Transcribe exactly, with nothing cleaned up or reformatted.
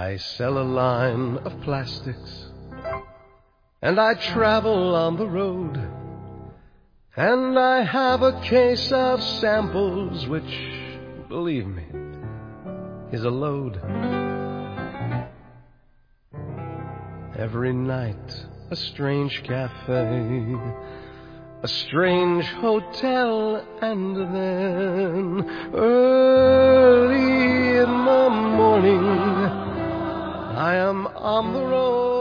I sell a line of plastics, and I travel on the road, and I have a case of samples, which, believe me, is a load. Every night, a strange cafe, a strange hotel, and then early in the morning, I am on the road.